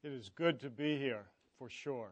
It is good to be here, for sure.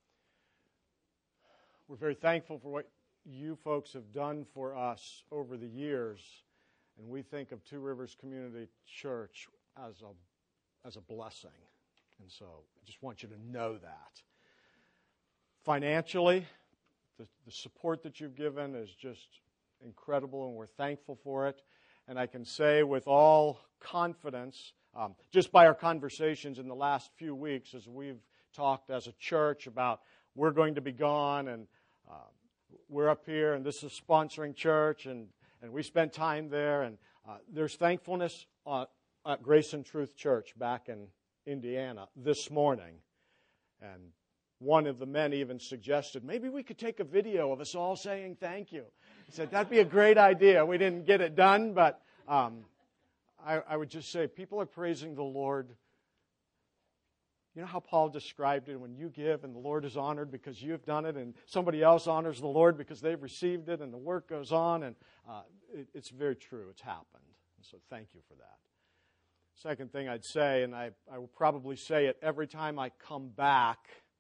We're very thankful for what you folks have done for us over the years, and we think of Two Rivers Community Church as a blessing. And so I just want you to know that. Financially, the support that you've given is just incredible, and we're thankful for it. And I can say with all confidence, just by our conversations in the last few weeks as we've talked as a church about we're going to be gone and we're up here and this is sponsoring church and we spent time there. And there's thankfulness at Grace and Truth Church back in Indiana this morning. And one of the men even suggested, maybe we could take a video of us all saying thank you. He said, that'd be a great idea. We didn't get it done, but I would just say people are praising the Lord. You know how Paul described it, when you give and the Lord is honored because you've done it, and somebody else honors the Lord because they've received it, and the work goes on, and it's very true. It's happened. And so thank you for that. Second thing I'd say, and I will probably say it every time I come back,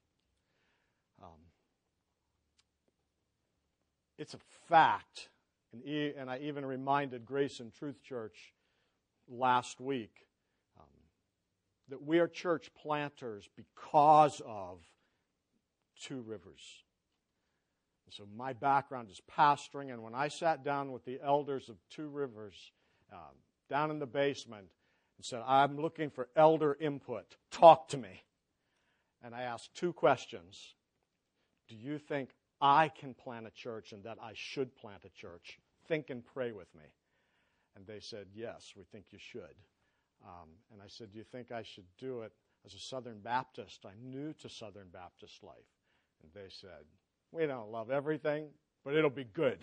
it's a fact, and I even reminded Grace and Truth Church last week that we are church planters because of Two Rivers. So my background is pastoring, and when I sat down with the elders of Two Rivers down in the basement and said, I'm looking for elder input, talk to me. And I asked two questions. Do you think I can plant a church and that I should plant a church? Think and pray with me. And they said, yes, we think you should. And I said, do you think I should do it as a Southern Baptist? I'm new to Southern Baptist life. And they said, we don't love everything, but it'll be good.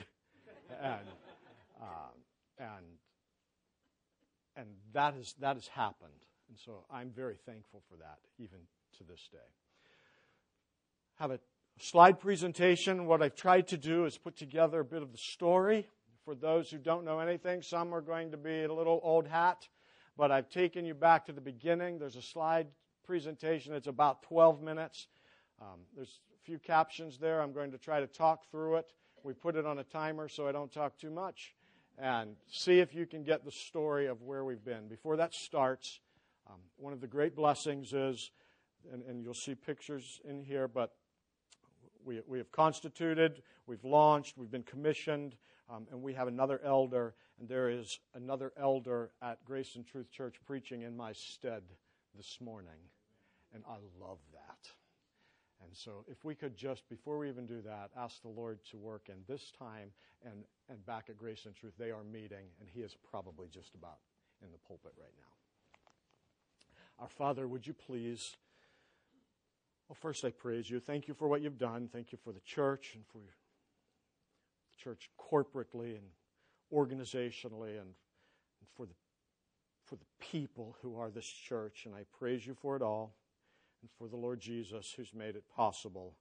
And that has happened. And so I'm very thankful for that, even to this day. Have a slide presentation. What I've tried to do is put together a bit of the story. For those who don't know anything, some are going to be a little old hat, but I've taken you back to the beginning. There's a slide presentation. It's about 12 minutes. There's a few captions there. I'm going to try to talk through it. We put it on a timer so I don't talk too much, and see if you can get the story of where we've been. Before that starts, one of the great blessings is, and you'll see pictures in here, but we have constituted, we've launched, we've been commissioned, and we have another elder, and there is another elder at Grace and Truth Church preaching in my stead this morning, and I love that. And so if we could just, before we even do that, ask the Lord to work in this time and back at Grace and Truth, they are meeting, and he is probably just about in the pulpit right now. Our Father, would you please... Well, first I praise you. Thank you for what you've done. Thank you for the church and for the church corporately and organizationally and for the people who are this church. And I praise you for it all and for the Lord Jesus who's made it possible.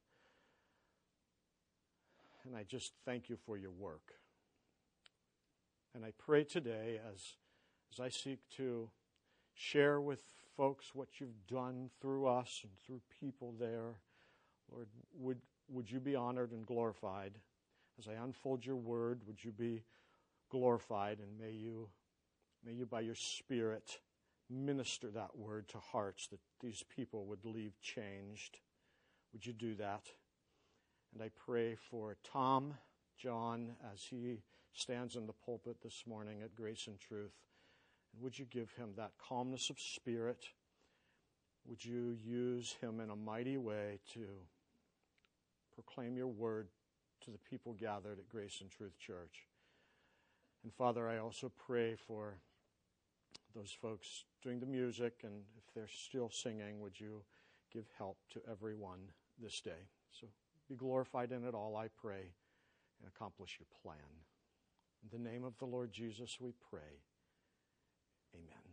And I just thank you for your work. And I pray today as I seek to share with folks what you've done through us and through people there. Lord, would you be honored and glorified? As I unfold your word, would you be glorified, and may you by your Spirit minister that word to hearts that these people would leave changed. Would you do that? And I pray for Tom John as he stands in the pulpit this morning at Grace and Truth. Would you give him that calmness of spirit? Would you use him in a mighty way to proclaim your word to the people gathered at Grace and Truth Church? And Father, I also pray for those folks doing the music, and if they're still singing, would you give help to everyone this day? So be glorified in it all, I pray, and accomplish your plan. In the name of the Lord Jesus, we pray. Amen.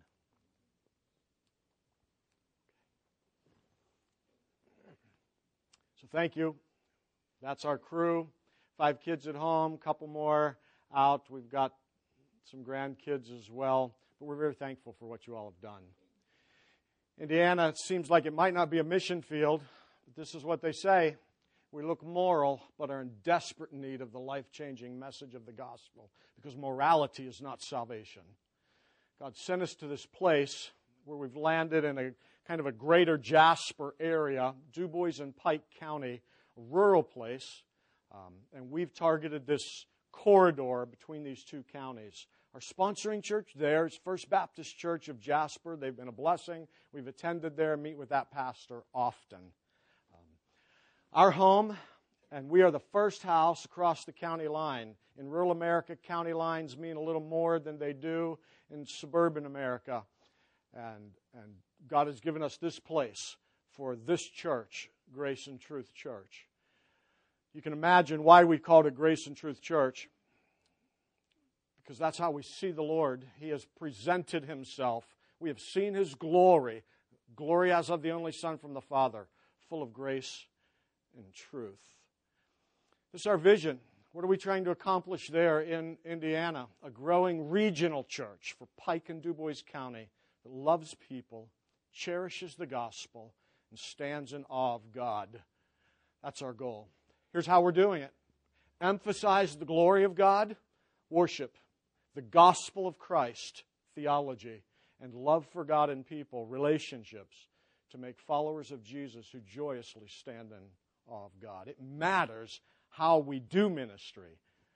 So thank you. That's our crew. 5 kids at home, couple more out. We've got some grandkids as well. But we're very thankful for what you all have done. Indiana seems like it might not be a mission field, but this is what they say. We look moral, but are in desperate need of the life-changing message of the gospel, because morality is not salvation. God sent us to this place where we've landed in a kind of a greater Jasper area, DuBois and Pike County, a rural place, and we've targeted this corridor between these two counties. Our sponsoring church there is First Baptist Church of Jasper. They've been a blessing. We've attended there and meet with that pastor often. Our home, and we are the first house across the county line. In rural America, county lines mean a little more than they do in suburban America. And God has given us this place for this church, Grace and Truth Church. You can imagine why we called it Grace and Truth Church, because that's how we see the Lord. He has presented Himself. We have seen His glory, glory as of the only Son from the Father, full of grace and truth. This is our vision. What are we trying to accomplish there in Indiana? A growing regional church for Pike and DuBois County that loves people, cherishes the gospel, and stands in awe of God. That's our goal. Here's how we're doing it. Emphasize the glory of God, worship, the gospel of Christ, theology, and love for God and people, relationships, to make followers of Jesus who joyously stand in awe of God. It matters how we do ministry.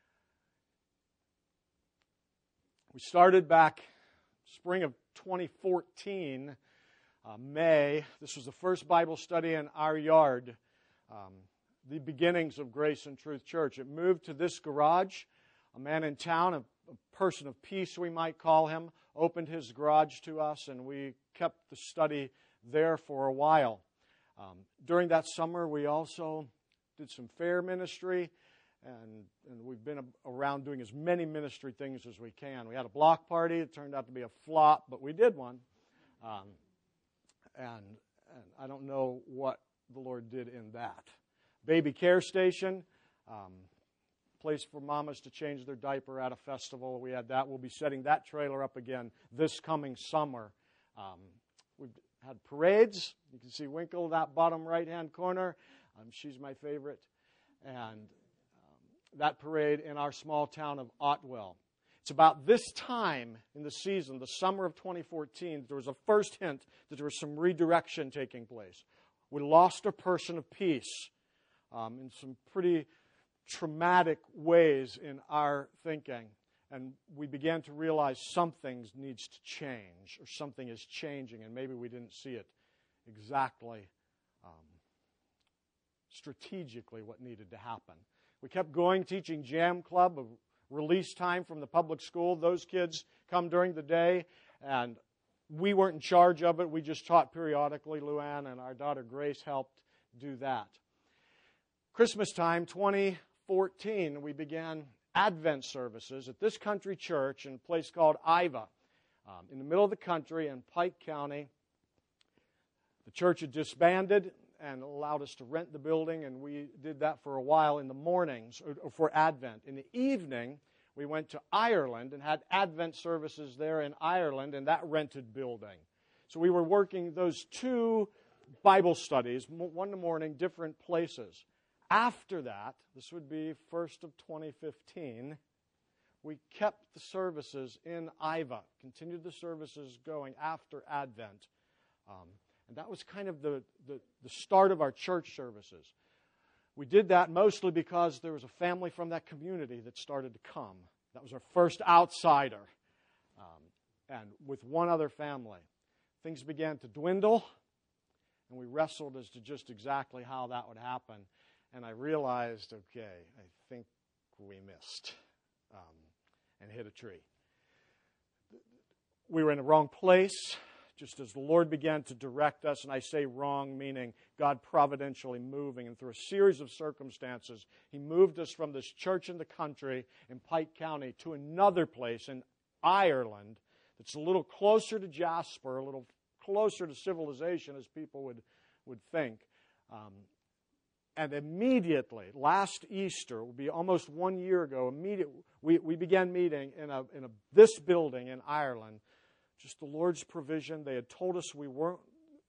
We started back spring of 2014, May. This was the first Bible study in our yard, the beginnings of Grace and Truth Church. It moved to this garage. A man in town, a person of peace we might call him, opened his garage to us, and we kept the study there for a while. During that summer, we also did some fair ministry, and we've been around doing as many ministry things as we can. We had a block party. It turned out to be a flop, but we did one. And I don't know what the Lord did in that. Baby care station, place for mamas to change their diaper at a festival. We had that. We'll be setting that trailer up again this coming summer. We've had parades. You can see Winkle, that bottom right-hand corner. She's my favorite. And that parade in our small town of Otwell. It's about this time in the season, the summer of 2014, there was a first hint that there was some redirection taking place. We lost a person of peace in some pretty traumatic ways in our thinking. And we began to realize something needs to change, or something is changing, and maybe we didn't see it exactly strategically what needed to happen. We kept going, teaching Jam Club, a release time from the public school. Those kids come during the day, and we weren't in charge of it. We just taught periodically. Luann and our daughter Grace helped do that. Christmas time, 2014, we began Advent services at this country church in a place called Iva, in the middle of the country in Pike County. The church had disbanded and allowed us to rent the building, and we did that for a while in the mornings or for Advent. In the evening, we went to Ireland and had Advent services there in Ireland in that rented building. So we were working those two Bible studies, one in the morning, different places. After that, this would be 1st of 2015, we kept the services in Iva, continued the services going after Advent. And that was kind of the start of our church services. We did that mostly because there was a family from that community that started to come. That was our first outsider. And with one other family. Things began to dwindle, and we wrestled as to just exactly how that would happen. And I realized, okay, I think we missed and hit a tree. We were in the wrong place, just as the Lord began to direct us. And I say wrong, meaning God providentially moving. And through a series of circumstances, He moved us from this church in the country in Pike County to another place in Ireland that's a little closer to Jasper, a little closer to civilization, as people would think. And immediately, last Easter, will be almost 1 year ago, we began meeting in this building in Ireland. Just the Lord's provision. They had told us we weren't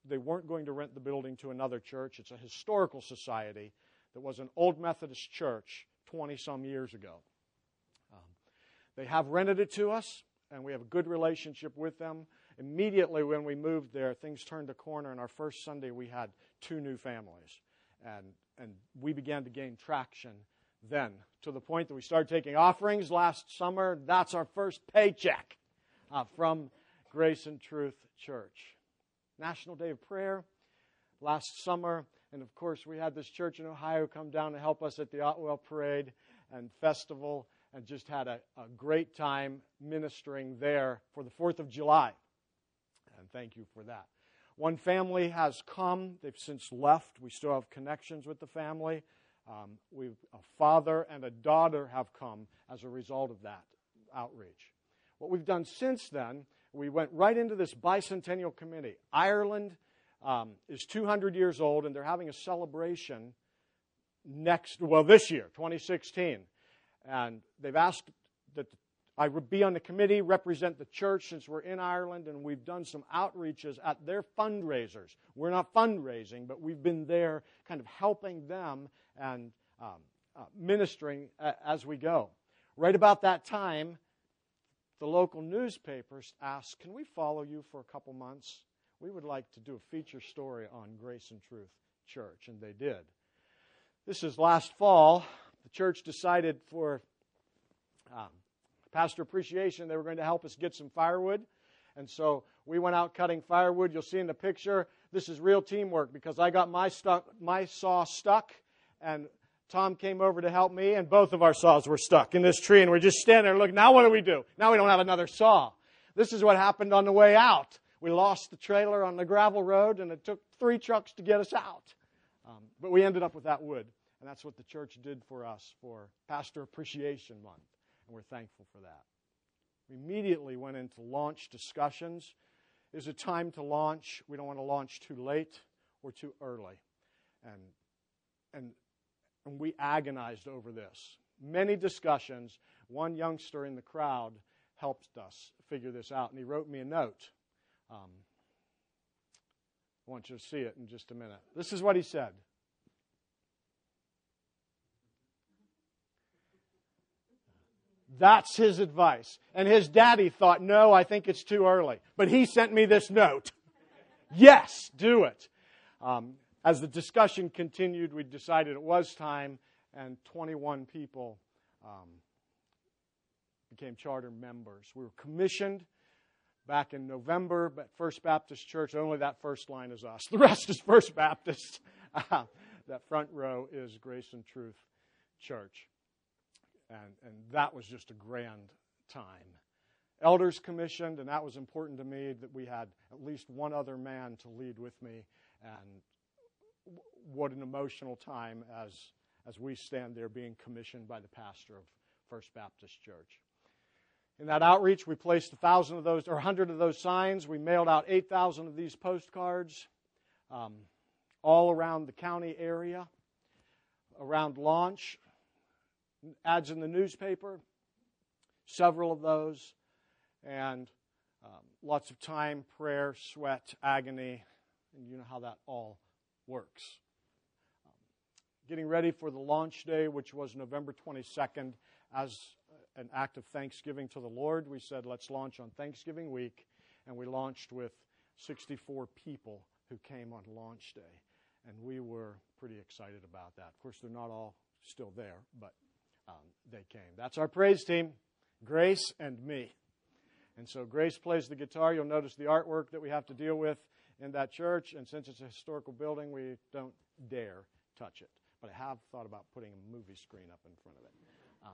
they weren't going to rent the building to another church. It's a historical society that was an old Methodist church 20-some years ago. They have rented it to us, and we have a good relationship with them. Immediately when we moved there, things turned a corner, and our first Sunday we had 2 new families. And we began to gain traction then, to the point that we started taking offerings last summer. That's our first paycheck from Grace and Truth Church. National Day of Prayer last summer, and of course we had this church in Ohio come down to help us at the Otwell Parade and Festival, and just had a great time ministering there for the 4th of July. And thank you for that. One family has come. They've since left. We still have connections with the family. A father and a daughter have come as a result of that outreach. What we've done since then, we went right into this bicentennial committee. Ireland is 200 years old, and they're having a celebration this year, 2016. And they've asked that I would be on the committee, represent the church since we're in Ireland, and we've done some outreaches at their fundraisers. We're not fundraising, but we've been there kind of helping them and ministering as we go. Right about that time, the local newspapers asked, can we follow you for a couple months? We would like to do a feature story on Grace and Truth Church, and they did. This is last fall. The church decided for Pastor Appreciation they were going to help us get some firewood. And so we went out cutting firewood. You'll see in the picture, this is real teamwork because I got my saw stuck, and Tom came over to help me, and both of our saws were stuck in this tree, and we're just standing there looking. Now what do we do? Now we don't have another saw. This is what happened on the way out. We lost the trailer on the gravel road, and it took 3 trucks to get us out. But we ended up with that wood. And that's what the church did for us for Pastor Appreciation Month. And we're thankful for that. We immediately went into launch discussions. Is it time to launch? We don't want to launch too late or too early. And we agonized over this. Many discussions. One youngster in the crowd helped us figure this out, and he wrote me a note. I want you to see it in just a minute. This is what he said. That's his advice. And his daddy thought, no, I think it's too early. But he sent me this note. Yes, do it. As the discussion continued, we decided it was time, and 21 people became charter members. We were commissioned back in November at First Baptist Church. Only that first line is us. The rest is First Baptist. That front row is Grace and Truth Church. And that was just a grand time. Elders commissioned, and that was important to me that we had at least one other man to lead with me. And what an emotional time as we stand there being commissioned by the pastor of First Baptist Church. In that outreach, we placed 1,000 of those, or 100 of those signs. We mailed out 8,000 of these postcards all around the county area, around launch. Ads in the newspaper, several of those, and lots of time, prayer, sweat, agony, and you know how that all works. Getting ready for the launch day, which was November 22nd, as an act of thanksgiving to the Lord, we said, let's launch on Thanksgiving week, and we launched with 64 people who came on launch day, and we were pretty excited about that. Of course, they're not all still there, but they came. That's our praise team, Grace and me. And so Grace plays the guitar. You'll notice the artwork that we have to deal with in that church. And since it's a historical building, we don't dare touch it. But I have thought about putting a movie screen up in front of it.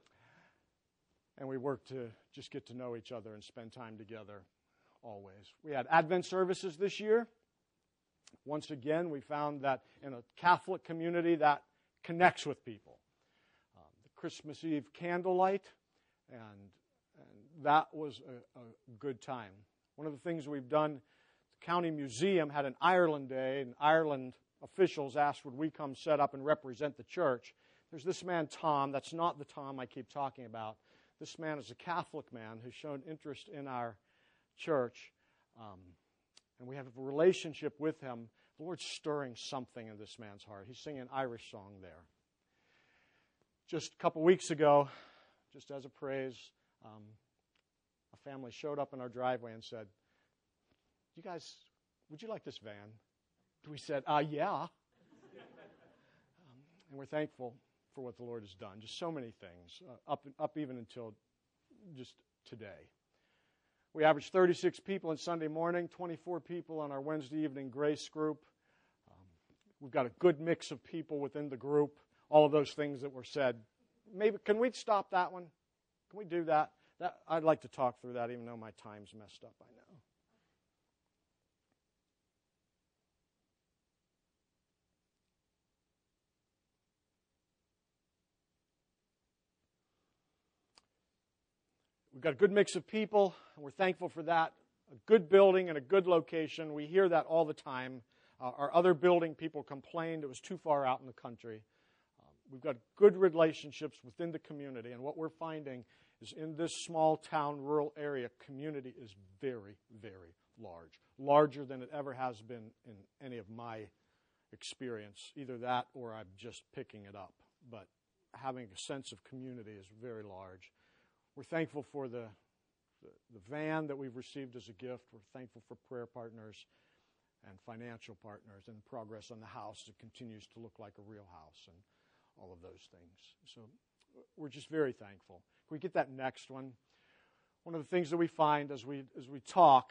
And we work to just get to know each other and spend time together always. We had Advent services this year. Once again, we found that in a Catholic community that connects with people. Christmas Eve candlelight, and that was a good time. One of the things we've done, the county museum had an Ireland Day, and Ireland officials asked would we come set up and represent the church. There's this man, Tom. That's not the Tom I keep talking about. This man is a Catholic man who's shown interest in our church, and we have a relationship with him, the Lord's stirring something in this man's heart. He's singing an Irish song there. Just a couple weeks ago, just as a praise, a family showed up in our driveway and said, "You guys, would you like this van?" We said, yeah. And we're thankful for what the Lord has done. Just so many things, up even until just today. We averaged 36 people on Sunday morning, 24 people on our Wednesday evening grace group. We've got a good mix of people within the group. All of those things that were said. Maybe can we stop that one? Can we do that? I'd like to talk through that, even though my time's messed up, I know. We've got a good mix of people, and we're thankful for that. A good building and a good location. We hear that all the time. Our other building, people complained it was too far out in the country. We've got good relationships within the community, and what we're finding is in this small town, rural area, community is very, very large. Larger than it ever has been in any of my experience. Either that or I'm just picking it up. But having a sense of community is very large. We're thankful for the van that we've received as a gift. We're thankful for prayer partners and financial partners and progress on the house. It continues to look like a real house and all of those things. So we're just very thankful. Can we get that next one? One of the things that we find as we talk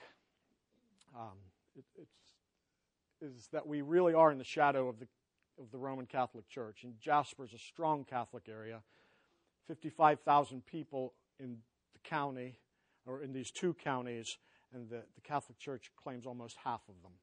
is that we really are in the shadow of the Roman Catholic Church. And Jasper is a strong Catholic area. 55,000 people in the county, or in these two counties, and the Catholic Church claims almost half of them.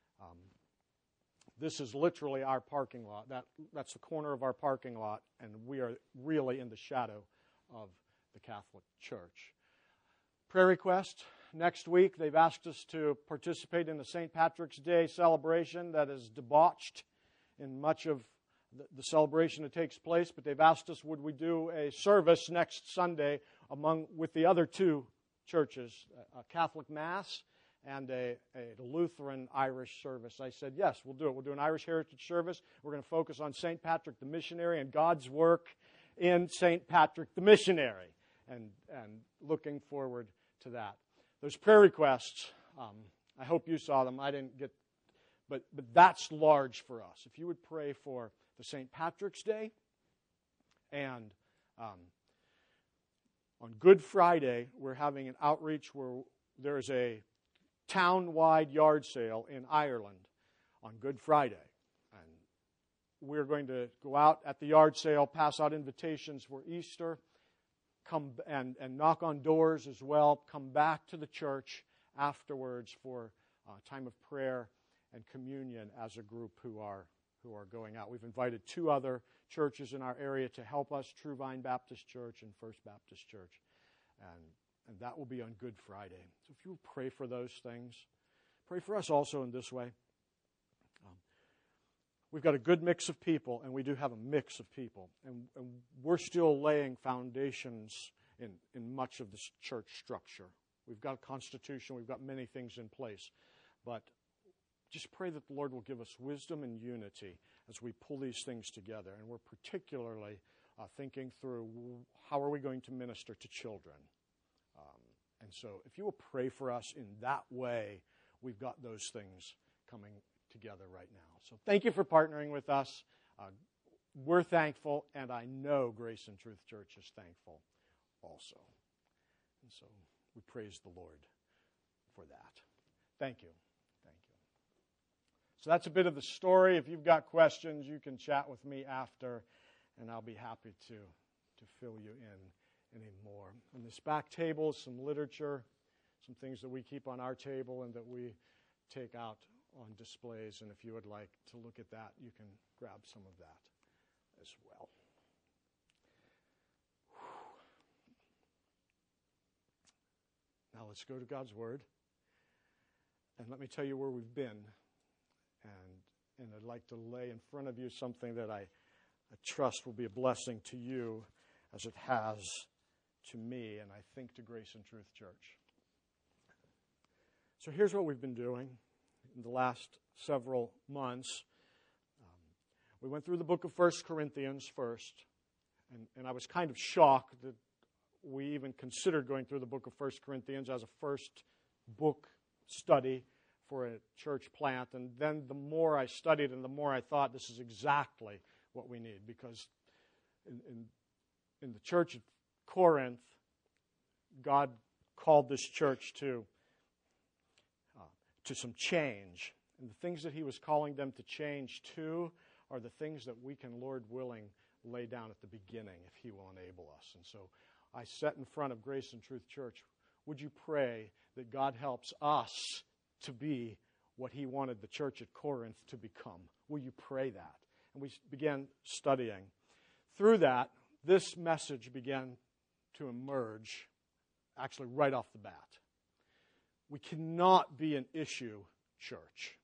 This is literally our parking lot. That's the corner of our parking lot, and we are really in the shadow of the Catholic Church. Prayer request. Next week, they've asked us to participate in the St. Patrick's Day celebration that is debauched in much of the celebration that takes place, but they've asked us would we do a service next Sunday with the other two churches, a Catholic Mass and a Lutheran Irish service. I said, yes, we'll do it. We'll do an Irish Heritage service. We're going to focus on St. Patrick the Missionary and God's work in St. Patrick the Missionary, and looking forward to that. Those prayer requests, I hope you saw them. I didn't get, but that's large for us. If you would pray for the St. Patrick's Day, and on Good Friday, we're having an outreach where there's a town-wide yard sale in Ireland on Good Friday. And we're going to go out at the yard sale, pass out invitations for Easter, come and knock on doors as well, come back to the church afterwards for time of prayer and communion as a group who are going out. We've invited two other churches in our area to help us, True Vine Baptist Church and First Baptist Church. And that will be on Good Friday. So if you will pray for those things, pray for us also in this way. We've got a good mix of people, and we do have a mix of people. And we're still laying foundations in much of this church structure. We've got a constitution. We've got many things in place. But just pray that the Lord will give us wisdom and unity as we pull these things together. And we're particularly thinking through how are we going to minister to children. And so if you will pray for us in that way, we've got those things coming together right now. So thank you for partnering with us. We're thankful, and I know Grace and Truth Church is thankful also. And so we praise the Lord for that. Thank you. Thank you. So that's a bit of the story. If you've got questions, you can chat with me after, and I'll be happy to fill you in any more. On this back table is some literature, some things that we keep on our table and that we take out on displays. And if you would like to look at that, you can grab some of that as well. Now let's go to God's Word. And let me tell you where we've been. And I'd like to lay in front of you something that I trust will be a blessing to you as it has to me, and I think to Grace and Truth Church. So here's what we've been doing. in the last several months. We went through the book of 1 Corinthians first, and I was kind of shocked that we even considered going through the book of 1 Corinthians as a first book study for a church plant. And then the more I studied and the more I thought this is exactly what we need, because in the church at Corinth, God called this church to some change. And the things that He was calling them to change to are the things that we can, Lord willing, lay down at the beginning if He will enable us. And so I sat in front of Grace and Truth Church. Would you pray that God helps us to be what He wanted the church at Corinth to become? Will you pray that? And we began studying. Through that, this message began to emerge, actually right off the bat. We cannot be an issue church.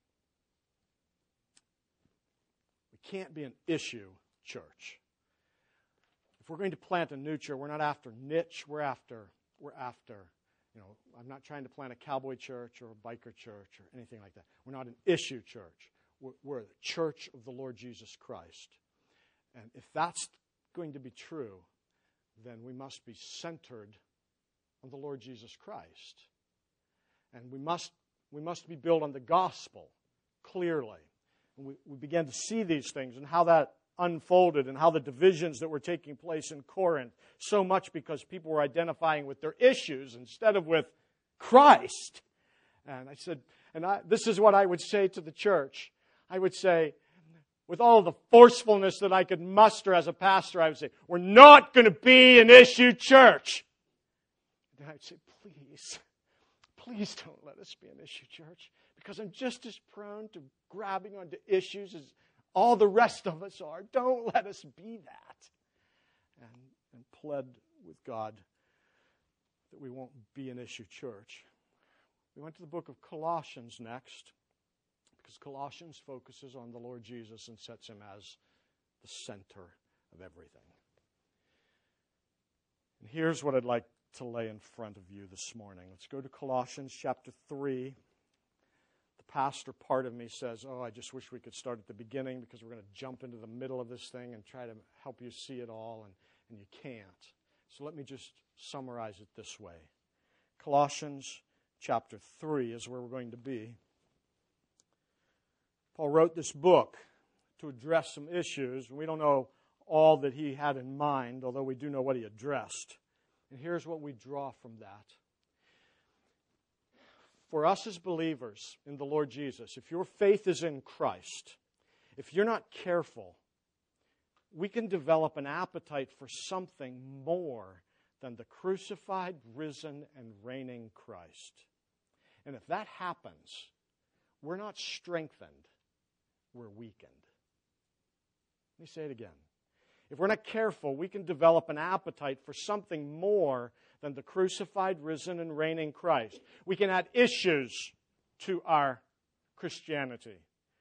We can't be an issue church. If we're going to plant a new church, we're not after niche, we're after, I'm not trying to plant a cowboy church or a biker church or anything like that. We're not an issue church. We're the church of the Lord Jesus Christ. And if that's going to be true, then we must be centered on the Lord Jesus Christ. And we must be built on the gospel clearly. And we began to see these things and how that unfolded and how the divisions that were taking place in Corinth, so much because people were identifying with their issues instead of with Christ. And I said, this is what I would say to the church. I would say, with all the forcefulness that I could muster as a pastor, I would say, we're not going to be an issue church. And I'd say, please don't let us be an issue church, because I'm just as prone to grabbing onto issues as all the rest of us are. Don't let us be that. And pled with God that we won't be an issue church. We went to the book of Colossians next, because Colossians focuses on the Lord Jesus and sets Him as the center of everything. And here's what I'd like to lay in front of you this morning. Let's go to Colossians chapter 3. The pastor part of me says, I just wish we could start at the beginning, because we're going to jump into the middle of this thing and try to help you see it all, and you can't. So let me just summarize it this way. Colossians chapter 3 is where we're going to be. Paul wrote this book to address some issues, and we don't know all that he had in mind, although we do know what he addressed. And here's what we draw from that. For us as believers in the Lord Jesus, if your faith is in Christ, if you're not careful, we can develop an appetite for something more than the crucified, risen, and reigning Christ. And if that happens, we're not strengthened, we're weakened. Let me say it again. If we're not careful, we can develop an appetite for something more than the crucified, risen, and reigning Christ. We can add issues to our Christianity.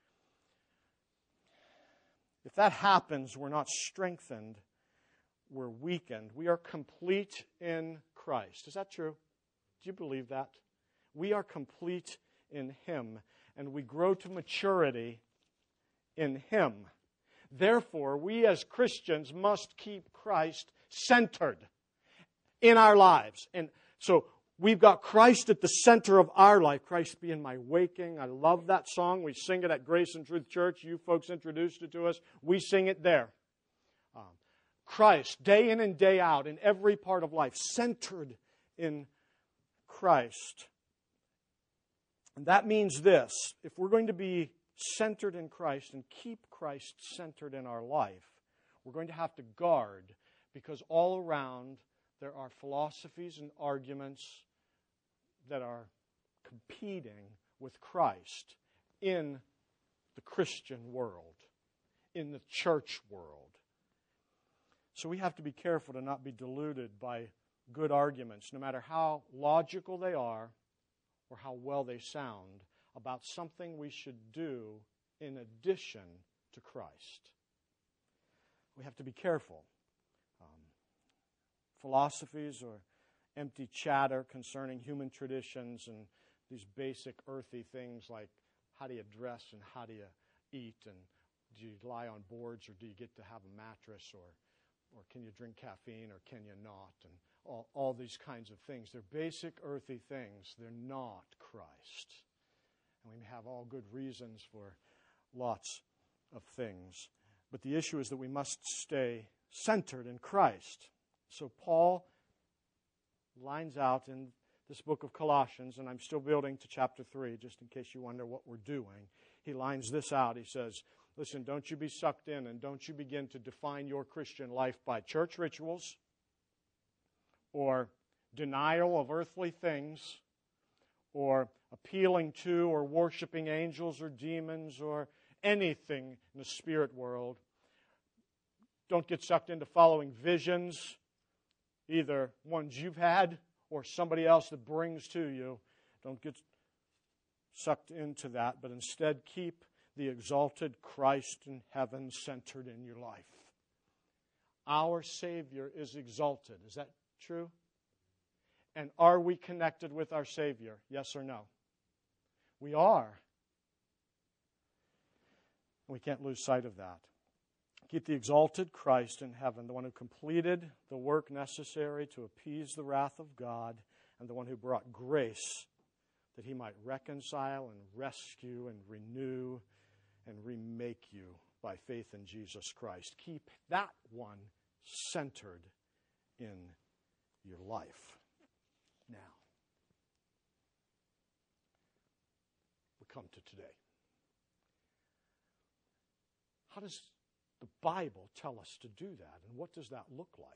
If that happens, we're not strengthened, we're weakened. We are complete in Christ. Is that true? Do you believe that? We are complete in Him, and we grow to maturity in Him. Therefore, we as Christians must keep Christ centered in our lives. And so we've got Christ at the center of our life. Christ be in my waking. I love that song. We sing it at Grace and Truth Church. You folks introduced it to us. We sing it there. Christ, day in and day out, in every part of life, centered in Christ. And that means this: if we're going to be centered in Christ and keep Christ centered in our life, we're going to have to guard, because all around there are philosophies and arguments that are competing with Christ in the Christian world, in the church world. So we have to be careful to not be deluded by good arguments, no matter how logical they are or how well they sound, about something we should do in addition to Christ. We have to be careful. Philosophies or empty chatter concerning human traditions and these basic earthy things like how do you dress and how do you eat, and do you lie on boards or do you get to have a mattress, or can you drink caffeine or can you not, and all these kinds of things. They're basic earthy things. They're not Christ. And we have all good reasons for lots of things. But the issue is that we must stay centered in Christ. So Paul lines out in this book of Colossians, and I'm still building to chapter 3, just in case you wonder what we're doing. He lines this out. He says, listen, don't you be sucked in, and don't you begin to define your Christian life by church rituals or denial of earthly things or appealing to or worshiping angels or demons or anything in the spirit world. Don't get sucked into following visions, either ones you've had or somebody else that brings to you. Don't get sucked into that, but instead keep the exalted Christ in heaven centered in your life. Our Savior is exalted. Is that true? And are we connected with our Savior? Yes or no? We are. We can't lose sight of that. Keep the exalted Christ in heaven, the one who completed the work necessary to appease the wrath of God, and the one who brought grace that he might reconcile and rescue and renew and remake you by faith in Jesus Christ. Keep that one centered in your life. Now, we come to today. How does the Bible tell us to do that, and what does that look like?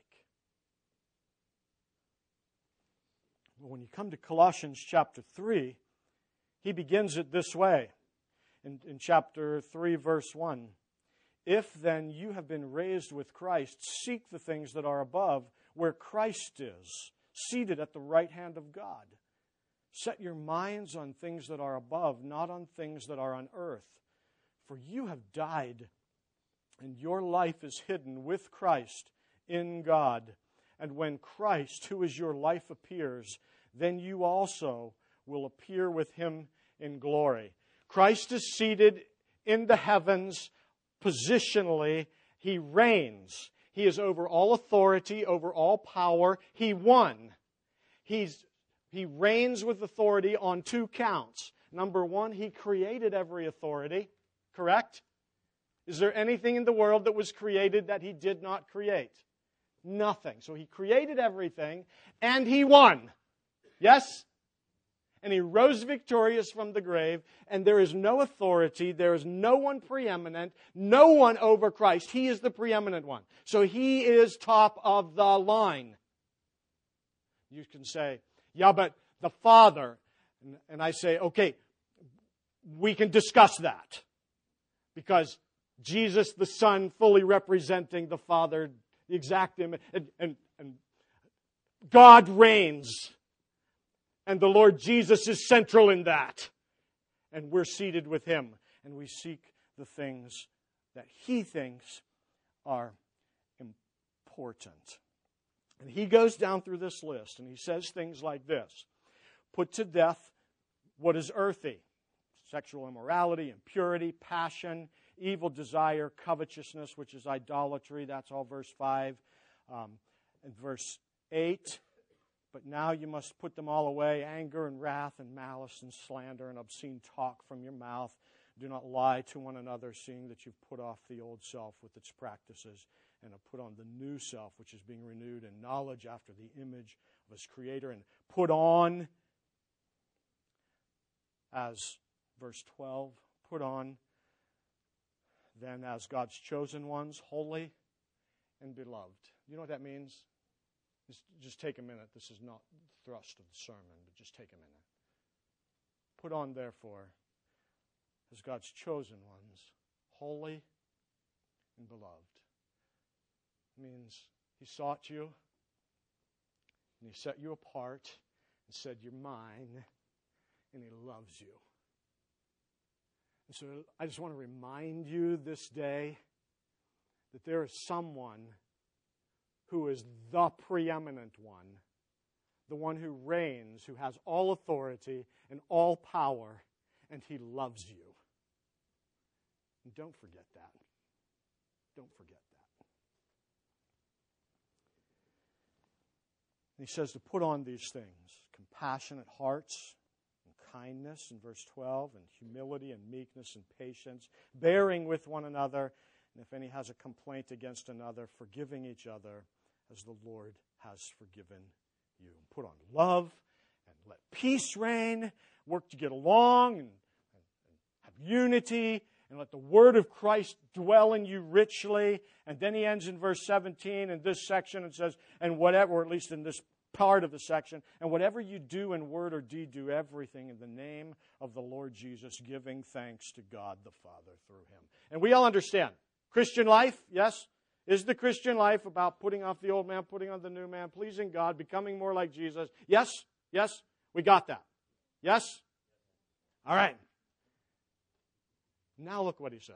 Well, when you come to Colossians chapter 3, he begins it this way. In chapter 3, verse 1, if then you have been raised with Christ, seek the things that are above, where Christ is, seated at the right hand of God. Set your minds on things that are above, not on things that are on earth. For you have died, and your life is hidden with Christ in God. And when Christ, who is your life, appears, then you also will appear with him in glory. Christ is seated in the heavens positionally. He reigns. He is over all authority, over all power. He won. He reigns with authority on two counts. Number one, he created every authority, correct? Is there anything in the world that was created that he did not create? Nothing. So he created everything, and he won. Yes? And he rose victorious from the grave, and there is no authority, there is no one preeminent, no one over Christ. He is the preeminent one. So he is top of the line. You can say, yeah, but the Father, and I say, okay, we can discuss that. Because Jesus, the Son, fully representing the Father, the exact image, and God reigns. And the Lord Jesus is central in that. And we're seated with him. And we seek the things that he thinks are important. And he goes down through this list and he says things like this. Put to death what is earthy. Sexual immorality, impurity, passion, evil desire, covetousness, which is idolatry. That's all verse 5. And verse 8. But now you must put them all away, anger and wrath and malice and slander and obscene talk from your mouth. Do not lie to one another, seeing that you've put off the old self with its practices and have put on the new self, which is being renewed in knowledge after the image of its Creator. And put on, as verse 12, put on then as God's chosen ones, holy and beloved. You know what that means? Just take a minute. This is not the thrust of the sermon, but just take a minute. Put on, therefore, as God's chosen ones, holy and beloved. It means he sought you, and he set you apart, and said, you're mine, and he loves you. And so I just want to remind you this day that there is someone who is the preeminent one, the one who reigns, who has all authority and all power, and he loves you. And don't forget that. Don't forget that. And he says to put on these things: compassionate hearts, and kindness in verse 12, and humility and meekness and patience, bearing with one another, and if any has a complaint against another, forgiving each other as the Lord has forgiven you. Put on love and let peace reign. Work to get along and have unity, and let the word of Christ dwell in you richly. And then he ends in verse 17 in this section and says, and whatever, or at least in this part of the section, and whatever you do in word or deed, do everything in the name of the Lord Jesus, giving thanks to God the Father through him. And we all understand. Christian life, yes? Is the Christian life about putting off the old man, putting on the new man, pleasing God, becoming more like Jesus? Yes? Yes? We got that. Yes? All right. Now look what he says.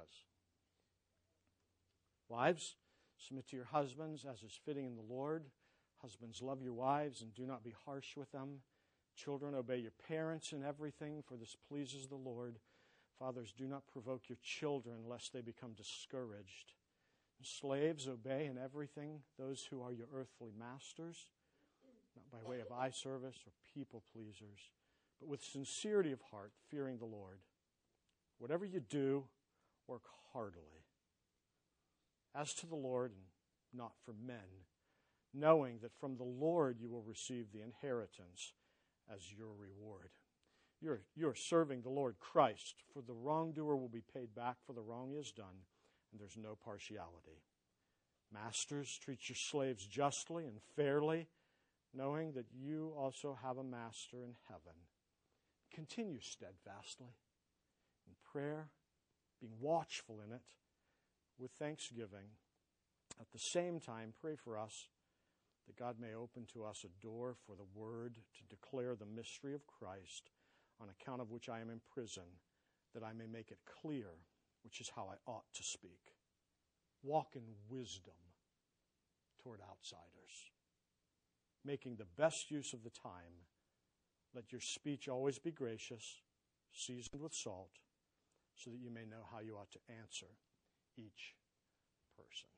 Wives, submit to your husbands as is fitting in the Lord. Husbands, love your wives and do not be harsh with them. Children, obey your parents in everything, for this pleases the Lord. Fathers, do not provoke your children, lest they become discouraged. Slaves, obey in everything those who are your earthly masters, not by way of eye service or people pleasers, but with sincerity of heart, fearing the Lord. Whatever you do, work heartily, as to the Lord and not for men, knowing that from the Lord you will receive the inheritance as your reward. You're serving the Lord Christ, for the wrongdoer will be paid back for the wrong he has done, and there's no partiality. Masters, treat your slaves justly and fairly, knowing that you also have a master in heaven. Continue steadfastly in prayer, being watchful in it, with thanksgiving. At the same time, pray for us, that God may open to us a door for the word to declare the mystery of Christ, on account of which I am in prison, that I may make it clear, which is how I ought to speak. Walk in wisdom toward outsiders, making the best use of the time. Let your speech always be gracious, seasoned with salt, so that you may know how you ought to answer each person.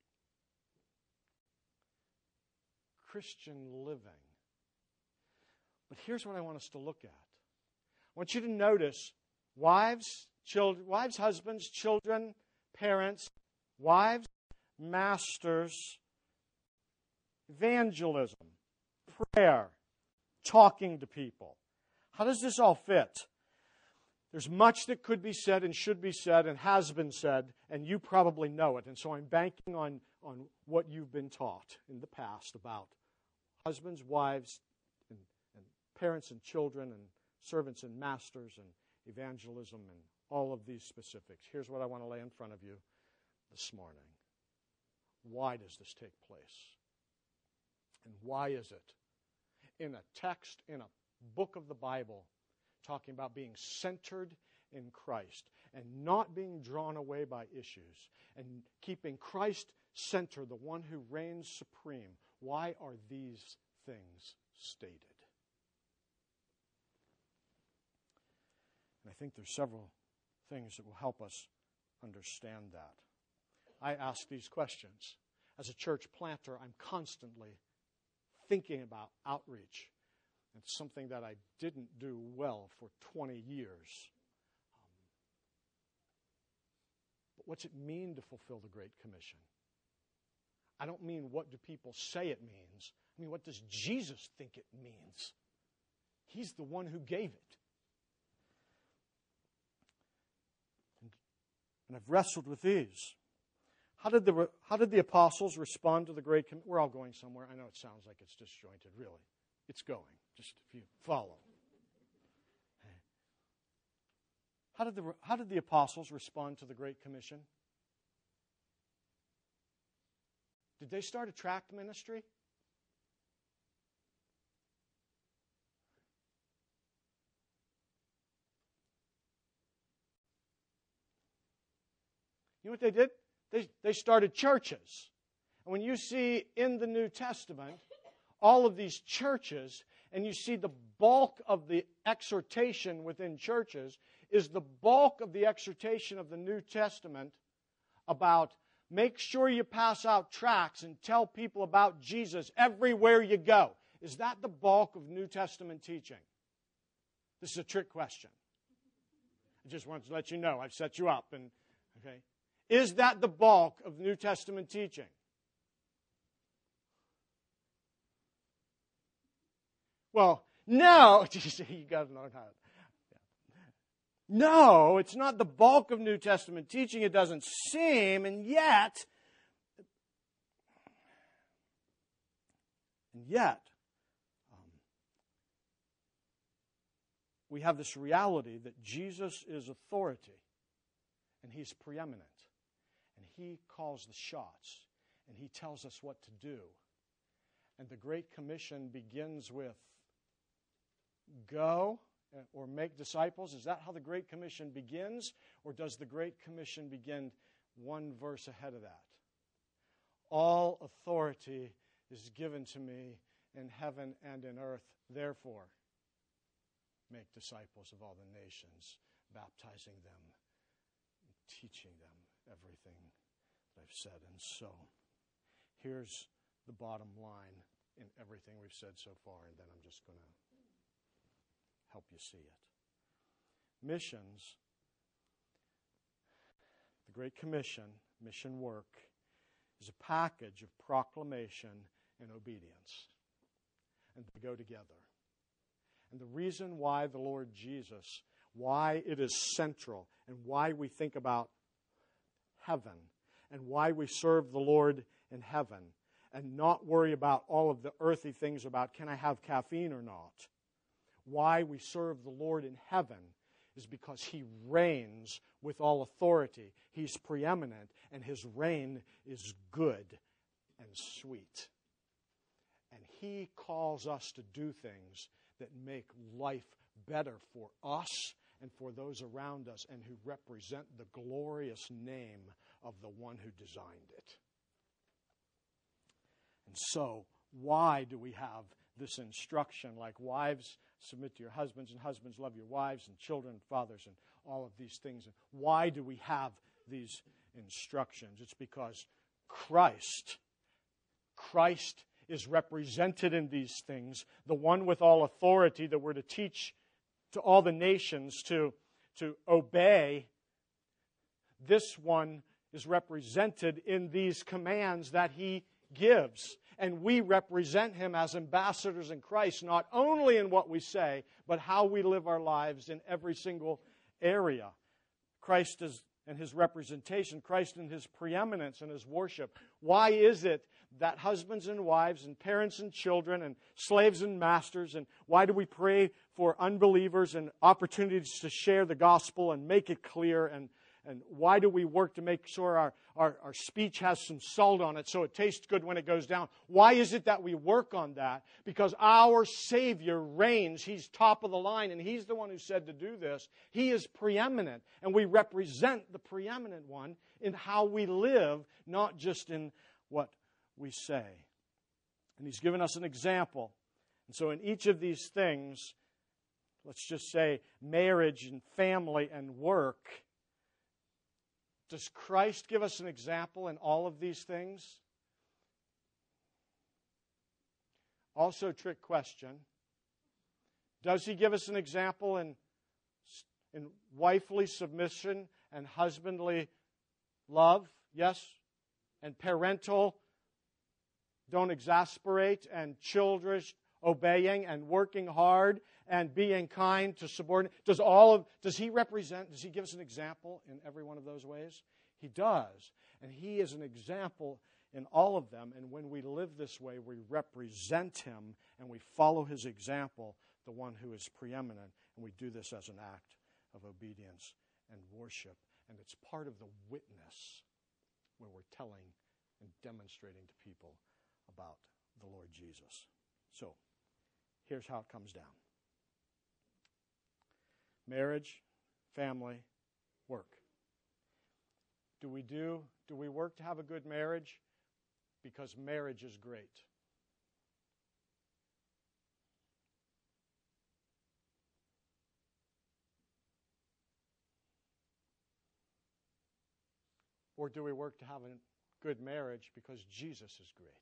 Christian living. But here's what I want us to look at. I want you to notice wives, husbands, children, parents, wives, masters, evangelism, prayer, talking to people. How does this all fit? There's much that could be said and should be said and has been said, and you probably know it. And so I'm banking on what you've been taught in the past about husbands, wives, and parents and children, and servants and masters, and evangelism, and all of these specifics. Here's what I want to lay in front of you this morning. Why does this take place? And why is it in a text, in a book of the Bible, talking about being centered in Christ and not being drawn away by issues and keeping Christ center, the one who reigns supreme? Why are these things stated? And I think there's several things that will help us understand that. I ask these questions. As a church planter, I'm constantly thinking about outreach. It's something that I didn't do well for 20 years. But what's it mean to fulfill the Great Commission? I don't mean what do people say it means. I mean, what does Jesus think it means? He's the one who gave it. And I've wrestled with these. How did the apostles respond to the Great Commission? We're all going somewhere. I know it sounds like it's disjointed, really. It's going, just if you follow. How did the apostles respond to the Great Commission? Did they start a tract ministry? You know what they did? They started churches. And when you see in the New Testament all of these churches, and you see the bulk of the exhortation within churches is the bulk of the exhortation of the New Testament about make sure you pass out tracts and tell people about Jesus everywhere you go? Is that the bulk of New Testament teaching? This is a trick question. I just wanted to let you know. I've set you up. Okay. Is that the bulk of New Testament teaching? Well, no. You got to learn how. No, it's not the bulk of New Testament teaching. It doesn't seem, and yet, we have this reality that Jesus is authority, and He's preeminent, and He calls the shots, and He tells us what to do. And the Great Commission begins with go or make disciples. Is that how the Great Commission begins? Or does the Great Commission begin one verse ahead of that? All authority is given to me in heaven and in earth. Therefore, make disciples of all the nations, baptizing them, and teaching them everything that I've said. And so, here's the bottom line in everything we've said so far, and then I'm just going to help you see it. Missions, the Great Commission, mission work, is a package of proclamation and obedience. And they go together. And the reason why the Lord Jesus, why it is central, and why we think about heaven, and why we serve the Lord in heaven, and not worry about all of the earthly things about can I have caffeine or not. Why we serve the Lord in heaven is because He reigns with all authority. He's preeminent, and His reign is good and sweet. And He calls us to do things that make life better for us and for those around us, and who represent the glorious name of the one who designed it. And so, why do we have this instruction like wives submit to your husbands, and husbands love your wives, and children, fathers, and all of these things? And why do we have these instructions? It's because Christ is represented in these things, the one with all authority that we're to teach to all the nations to obey. This one is represented in these commands that He gives. And we represent Him as ambassadors in Christ, not only in what we say, but how we live our lives in every single area. Christ is and His representation, Christ in His preeminence and His worship. Why is it that husbands and wives and parents and children and slaves and masters, and why do we pray for unbelievers and opportunities to share the gospel and make it clear, and why do we work to make sure our speech has some salt on it so it tastes good when it goes down? Why is it that we work on that? Because our Savior reigns. He's top of the line, and He's the one who said to do this. He is preeminent, and we represent the preeminent one in how we live, not just in what we say. And He's given us an example. And so in each of these things, let's just say marriage and family and work, does Christ give us an example in all of these things? Also, trick question. Does He give us an example in wifely submission and husbandly love? Yes. And parental, don't exasperate, and children's obeying and working hard and being kind to subordinate. Does He give us an example in every one of those ways? He does. And He is an example in all of them. And when we live this way, we represent Him and we follow His example, the one who is preeminent. And we do this as an act of obedience and worship. And it's part of the witness where we're telling and demonstrating to people about the Lord Jesus. So, here's how it comes down. Marriage, family, work. Do we work to have a good marriage? Because marriage is great. Or do we work to have a good marriage because Jesus is great?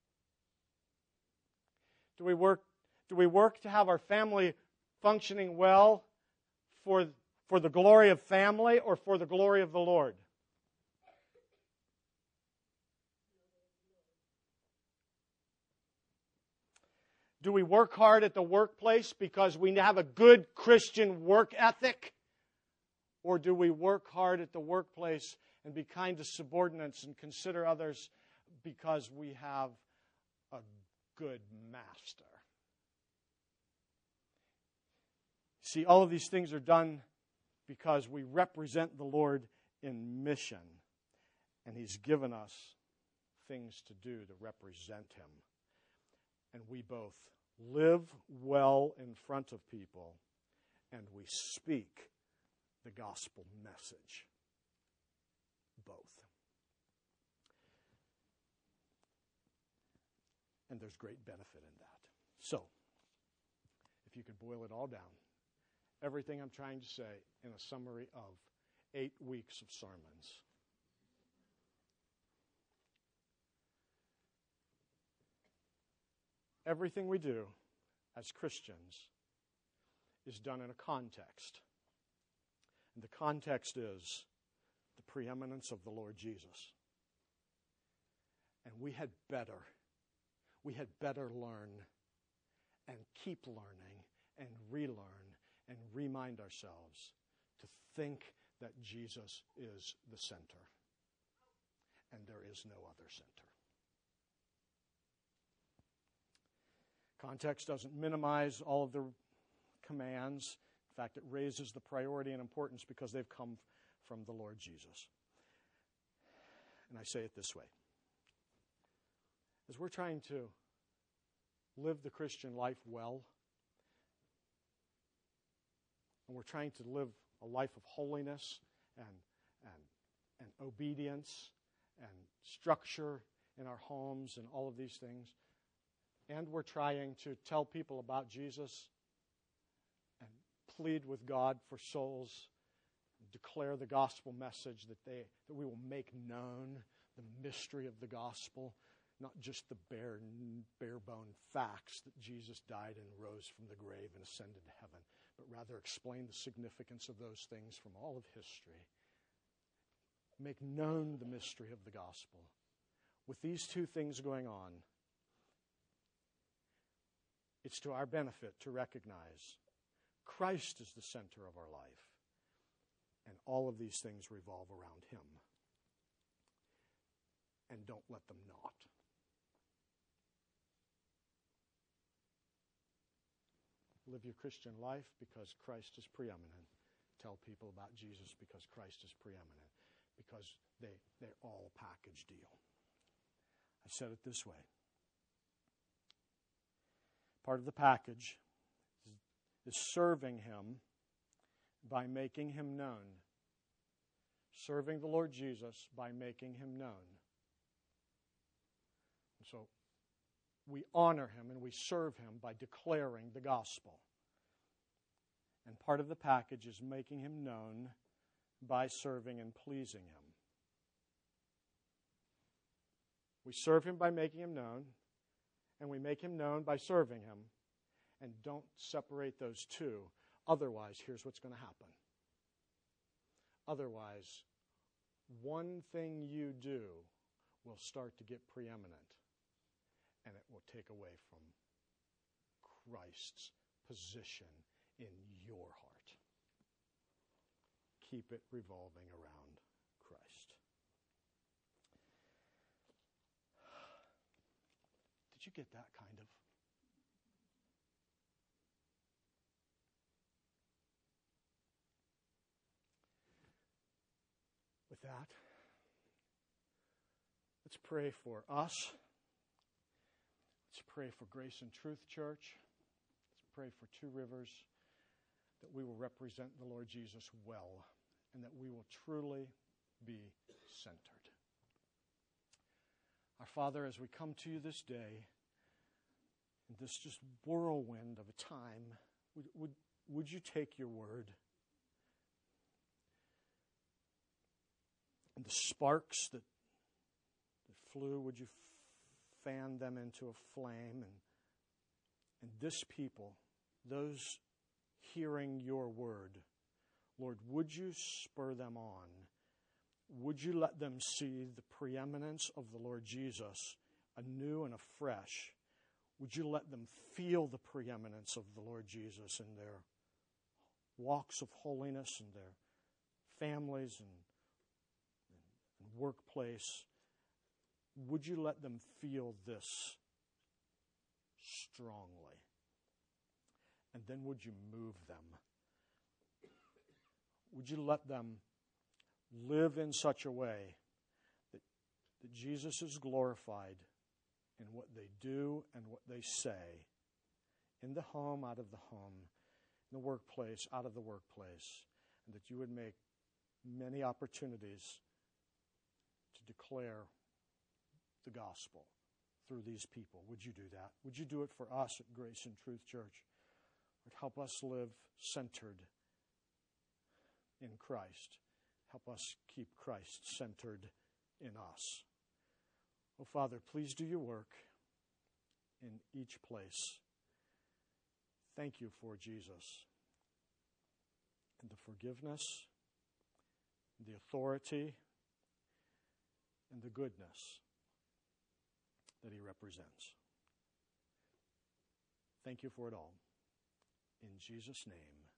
Do we work to have our family functioning well for the glory of family or for the glory of the Lord? Do we work hard at the workplace because we have a good Christian work ethic? Or do we work hard at the workplace and be kind to subordinates and consider others because we have a good master? See, all of these things are done because we represent the Lord in mission. And He's given us things to do to represent Him. And we both live well in front of people and we speak the gospel message. Both. And there's great benefit in that. So, if you could boil it all down, everything I'm trying to say in a summary of 8 weeks of sermons. Everything we do as Christians is done in a context. And the context is the preeminence of the Lord Jesus. And we had better learn and keep learning and relearn and remind ourselves to think that Jesus is the center. And there is no other center. Context doesn't minimize all of the commands. In fact, it raises the priority and importance because they've come from the Lord Jesus. And I say it this way. As we're trying to live the Christian life well, and we're trying to live a life of holiness and obedience and structure in our homes and all of these things, and we're trying to tell people about Jesus and plead with God for souls, declare the gospel message that we will make known the mystery of the gospel, not just the bare-bone facts that Jesus died and rose from the grave and ascended to heaven, but rather explain the significance of those things from all of history. Make known the mystery of the gospel. With these two things going on, it's to our benefit to recognize Christ is the center of our life, and all of these things revolve around Him. And don't let them not. Live your Christian life because Christ is preeminent. Tell people about Jesus because Christ is preeminent. Because they're all a package deal. I said it this way. Part of the package is serving Him by making Him known. Serving the Lord Jesus by making Him known. And so we honor Him and we serve Him by declaring the gospel. And part of the package is making Him known by serving and pleasing Him. We serve Him by making Him known, and we make Him known by serving Him. And don't separate those two. Otherwise, here's what's going to happen. Otherwise, one thing you do will start to get preeminent, and it will take away from Christ's position in your heart. Keep it revolving around Christ. Did you get that kind of? With that, let's pray for us. Let's pray for Grace and Truth Church. Let's pray for Two Rivers, that we will represent the Lord Jesus well, and that we will truly be centered. Our Father, as we come to you this day, in this just whirlwind of a time, would you take your word And the sparks that flew, would you fan them into a flame? And this people, those hearing your word, Lord, would you spur them on? Would you let them see the preeminence of the Lord Jesus anew and afresh? Would you let them feel the preeminence of the Lord Jesus in their walks of holiness and their families and workplace? Would you let them feel this strongly? And then would you move them? Would you let them live in such a way that Jesus is glorified in what they do and what they say, in the home, out of the home, in the workplace, out of the workplace, and that you would make many opportunities to declare the gospel through these people? Would you do that? Would you do it for us at Grace and Truth Church? Lord, help us live centered in Christ. Help us keep Christ centered in us. Oh, Father, please do your work in each place. Thank you for Jesus and the forgiveness, the authority, and the goodness that he represents. Thank you for it all. In Jesus' name.